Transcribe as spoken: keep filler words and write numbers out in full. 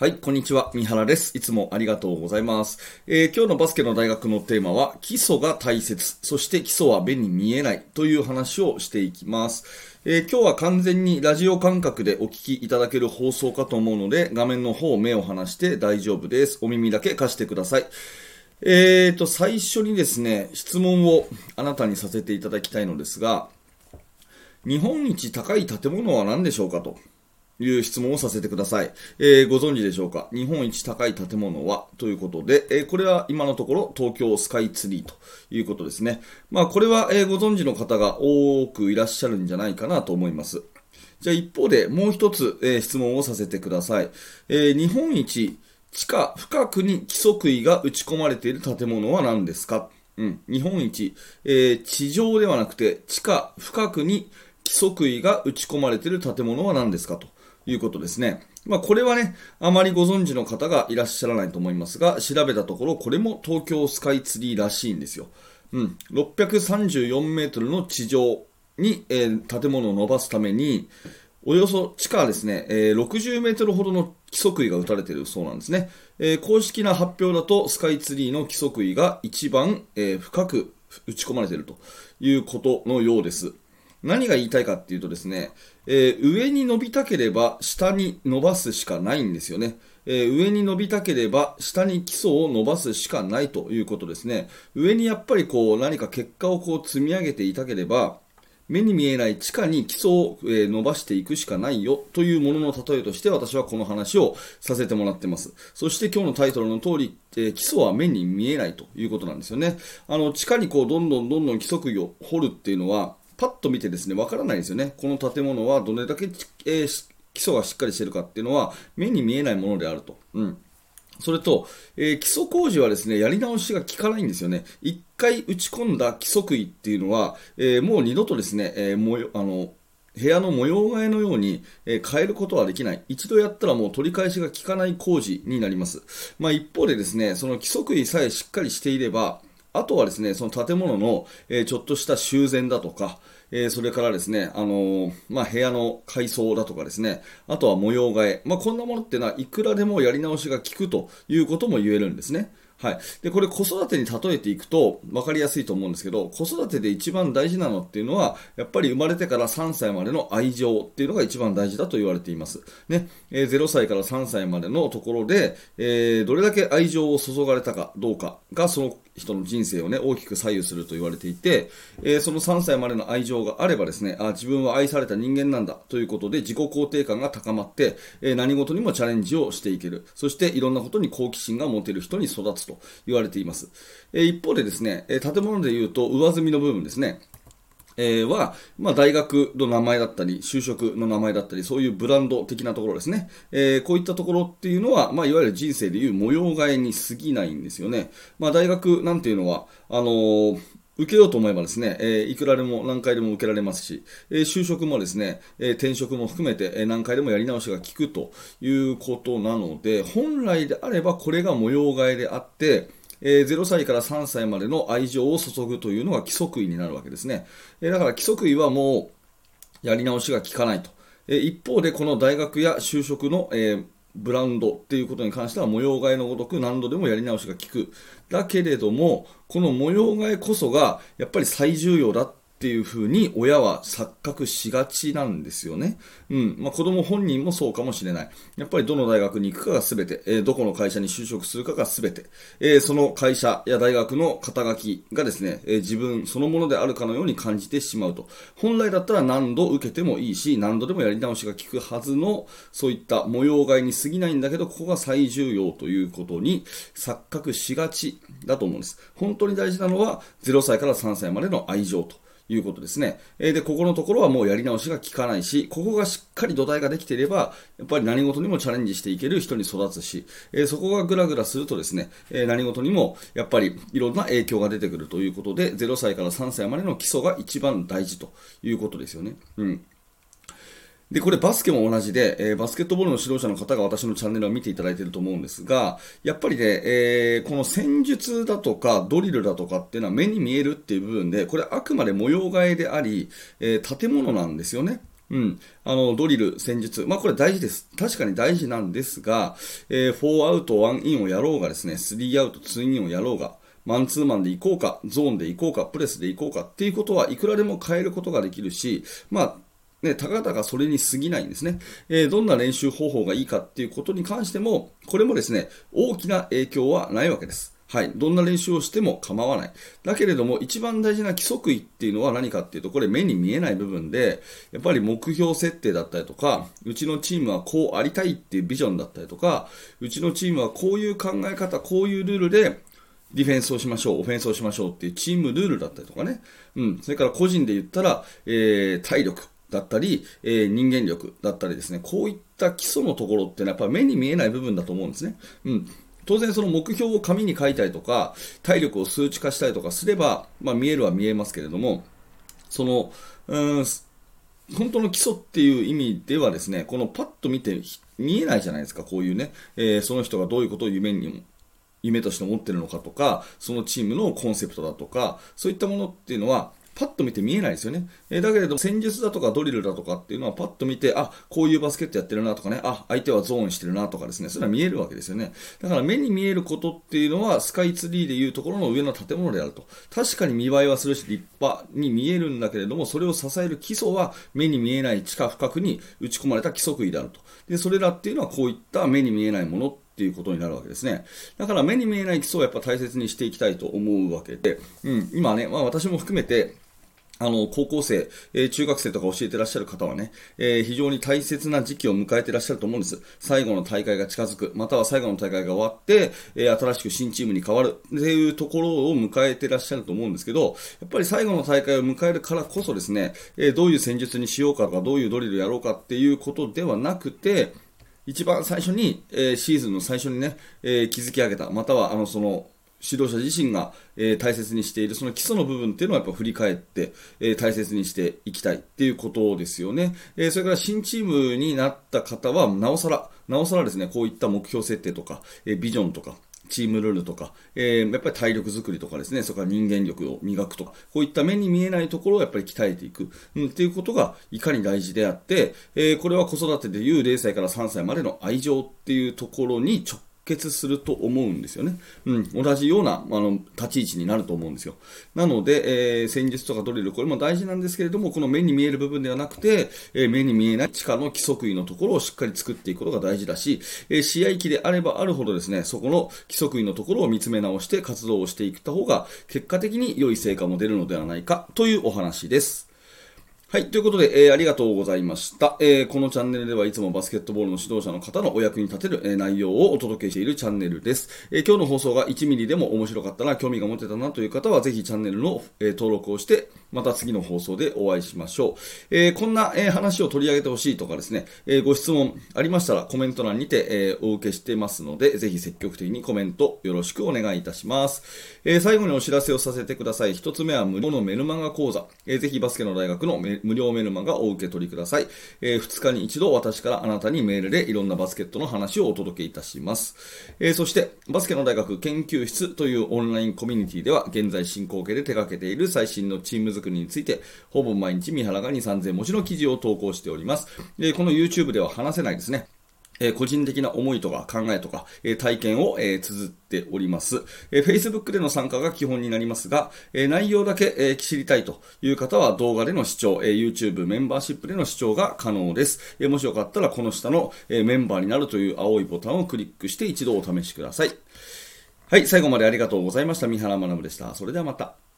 はい、こんにちは。三原です。いつもありがとうございます。えー今日のバスケの大学のテーマは、基礎が大切、そして基礎は目に見えないという話をしていきます。えー今日は完全にラジオ感覚でお聞きいただける放送かと思うので、画面の方目を離して大丈夫です。お耳だけ貸してください。えーと、最初にですね、質問をあなたにさせていただきたいのですが、日本一高い建物は何でしょうかという質問をさせてください。えーご存知でしょうか、日本一高い建物はということで、えーこれは今のところ東京スカイツリーということですね。まあこれは、えーご存知の方が多くいらっしゃるんじゃないかなと思います。じゃあ一方でもう一つ、えー質問をさせてください。えー日本一地下深くに基礎杭が打ち込まれている建物は何ですか？うん、日本一、えー地上ではなくて地下深くに基礎杭が打ち込まれている建物は何ですかということですね。まあ、これはね、あまりご存知の方がいらっしゃらないと思いますが、調べたところ、これも東京スカイツリーらしいんですよ。うん、ろっぴゃくさんじゅうよんメートルの地上に、えー建物を伸ばすために、およそ地下ですね、えーろくじゅうメートルほどの基礎杭が打たれているそうなんですね。えー公式な発表だと、スカイツリーの基礎杭が一番、えー深く打ち込まれているということのようです。何が言いたいかっていうとですね、えー上に伸びたければ下に伸ばすしかないんですよね。えー上に伸びたければ下に基礎を伸ばすしかないということですね。上にやっぱりこう何か結果をこう積み上げていたければ、目に見えない地下に基礎を、えー伸ばしていくしかないよというものの例えとして私はこの話をさせてもらってます。そして今日のタイトルの通り、えー基礎は目に見えないということなんですよね。あの地下にこうどんどんどんどん基礎杭を掘るっていうのはパッと見てですね、わからないですよね。この建物はどれだけ、えー基礎がしっかりしているかっていうのは目に見えないものであると。うん。それと、えー基礎工事はですね、やり直しが効かないんですよね。一回打ち込んだ基礎杭っていうのは、えーもう二度とですね、えー模様あの、部屋の模様替えのように、えー変えることはできない。一度やったらもう取り返しが効かない工事になります。まあ一方でですね、その基礎杭さえしっかりしていれば、あとはですね、その建物の、えーちょっとした修繕だとか、えーそれからですね、あのーまあ、部屋の改装だとかですね、あとは模様替え、まあ、こんなものっていうのはいくらでもやり直しが効くということも言えるんですね。はい。で、これ子育てに例えていくと分かりやすいと思うんですけど、子育てで一番大事なのっていうのは、やっぱり生まれてからさんさいまでの愛情っていうのが一番大事だと言われています。ね。えーゼロさいからさんさいまでのところで、えーどれだけ愛情を注がれたかどうかが、その人の人生をね、大きく左右すると言われていて、えーそのさんさいまでの愛情があればですね、あ、自分は愛された人間なんだということで自己肯定感が高まって、えー何事にもチャレンジをしていける。そしていろんなことに好奇心が持てる人に育つと言われています。えー一方でですね、えー建物で言うと上積みの部分ですね。えーは、まあ、大学の名前だったり、就職の名前だったり、そういうブランド的なところですね。えーこういったところっていうのは、まあ、いわゆる人生でいう模様替えに過ぎないんですよね。まあ、大学なんていうのは、あのー受けようと思えばですね、えーいくらでも何回でも受けられますし、えー就職もですね、えー転職も含めて、えー何回でもやり直しが効くということなので、本来であればこれが模様替えであって、えーゼロさいからさんさいまでの愛情を注ぐというのが規則位になるわけですね。えーだから規則位はもうやり直しが効かないと。えー一方でこの大学や就職の、えーブランドっていうことに関しては模様替えのごとく何度でもやり直しが効く。だけれども、この模様替えこそがやっぱり最重要だっていうふうに親は錯覚しがちなんですよね。うん。まあ子供本人もそうかもしれない。やっぱりどの大学に行くかが全て、えーどこの会社に就職するかが全て、えーその会社や大学の肩書きがですね、えー自分そのものであるかのように感じてしまうと。本来だったら何度受けてもいいし、何度でもやり直しが効くはずの、そういった模様替えに過ぎないんだけど、ここが最重要ということに錯覚しがちだと思うんです。本当に大事なのはゼロさいからさんさいまでの愛情ということですね。えーで、ここのところはもうやり直しが効かないし、ここがしっかり土台ができていれば、やっぱり何事にもチャレンジしていける人に育つし、えーそこがグラグラするとですね、えー何事にもやっぱりいろんな影響が出てくるということで、ゼロさいからさんさいまでの基礎が一番大事ということですよね。うん。で、これバスケも同じで、えーバスケットボールの指導者の方が私のチャンネルを見ていただいていると思うんですが、やっぱりね、えーこの戦術だとかドリルだとかっていうのは目に見えるっていう部分で、これあくまで模様替えであり、えー建物なんですよね。 うん。あの、ドリル、戦術。まあ、これ大事です。確かに大事なんですが、えー、フォーアウト、ワンインをやろうがですね、スリーアウト、ツーインをやろうが、マンツーマンで行こうか、ゾーンで行こうか、プレスで行こうかっていうことはいくらでも変えることができるし、まあ、ね、たかだかそれに過ぎないんですね、えー。どんな練習方法がいいかっていうことに関しても、これもですね、大きな影響はないわけです。はい。どんな練習をしても構わない。だけれども、一番大事な規則位っていうのは何かっていうと、これ目に見えない部分で、やっぱり目標設定だったりとか、うちのチームはこうありたいっていうビジョンだったりとか、うちのチームはこういう考え方、こういうルールで、ディフェンスをしましょう、オフェンスをしましょうっていうチームルールだったりとかね。うん。それから個人で言ったら、えー、体力だったり、えー、人間力だったりですね。こういった基礎のところってのはやっぱり目に見えない部分だと思うんですね。うん。当然その目標を紙に書いたりとか、体力を数値化したりとかすれば、まあ見えるは見えますけれども、その、うーん、本当の基礎っていう意味ではですね、このパッと見て見えないじゃないですか、こういうね、えー、その人がどういうことを夢に夢として持ってるのかとか、そのチームのコンセプトだとか、そういったものっていうのは、パッと見て見えないですよね。えー、だけれども、戦術だとかドリルだとかっていうのはパッと見て、あ、こういうバスケットやってるなとかね、あ、相手はゾーンしてるなとかですね、それは見えるわけですよね。だから目に見えることっていうのは、スカイツリーでいうところの上の建物であると。確かに見栄えはするし、立派に見えるんだけれども、それを支える基礎は目に見えない地下深くに打ち込まれた規則位であると。で、それらっていうのはこういった目に見えないものっていうことになるわけですね。だから目に見えない基礎をやっぱ大切にしていきたいと思うわけで、うん、今ね、まあ私も含めて、あの、高校生、えー、中学生とか教えてらっしゃる方はね、えー、非常に大切な時期を迎えてらっしゃると思うんです。最後の大会が近づく、または最後の大会が終わって、えー、新しく新チームに変わるっていうところを迎えてらっしゃると思うんですけど、やっぱり最後の大会を迎えるからこそですね、えー、どういう戦術にしようかとか、どういうドリルやろうかっていうことではなくて、一番最初に、えー、シーズンの最初にね、えー、築き上げた、またはあのその指導者自身が、えー、大切にしているその基礎の部分っていうのはやっぱ振り返って、えー、大切にしていきたいっていうことですよね。えー、それから新チームになった方はなおさら、なおさらですね、こういった目標設定とか、えー、ビジョンとか、チームルールとか、えー、やっぱり体力作りとかですね、それから人間力を磨くとか、こういった目に見えないところをやっぱり鍛えていく、うん、っていうことがいかに大事であって、えー、これは子育てでいうれいさいからさんさいまでの愛情っていうところに直結すると思うんですよね。うん、同じようなあの立ち位置になると思うんですよ。なので、えー、戦術とかドリル、これも大事なんですけれども、この目に見える部分ではなくて、えー、目に見えない地下の規則位のところをしっかり作っていくことが大事だし、えー、試合期であればあるほどですね、そこの規則位のところを見つめ直して活動をしていった方が、結果的に良い成果も出るのではないかというお話です。はい。ということで、えー、ありがとうございました、えー。このチャンネルではいつもバスケットボールの指導者の方のお役に立てる、えー、内容をお届けしているチャンネルです、えー。今日の放送がいちミリでも面白かったな、興味が持てたなという方は、ぜひチャンネルの、えー、登録をして、また次の放送でお会いしましょう。えー、こんな、えー、話を取り上げてほしいとかですね、えー、ご質問ありましたらコメント欄にて、えー、お受けしてますので、ぜひ積極的にコメントよろしくお願いいたします。えー、最後にお知らせをさせてください。一つ目は無料のメルマガ講座。えー、ぜひバスケの大学の無料メルマガをお受け取りください。えー、ふつかに一度私からあなたにメールでいろんなバスケットの話をお届けいたします。えー、そしてバスケの大学研究室というオンラインコミュニティでは現在進行形で手掛けている最新のチーム作りについてほぼ毎日三原がに、さんぜん文字の記事を投稿しております。えー、この YouTube では話せないですね。えー、個人的な思いとか考えとか、えー、体験を、えー、綴っております、えー。Facebook での参加が基本になりますが、えー、内容だけ、えー、知りたいという方は動画での視聴、えー、YouTube メンバーシップでの視聴が可能です。えー、もしよかったらこの下の、えー、メンバーになるという青いボタンをクリックして一度お試しください。はい、最後までありがとうございました。三原学でした。それではまた。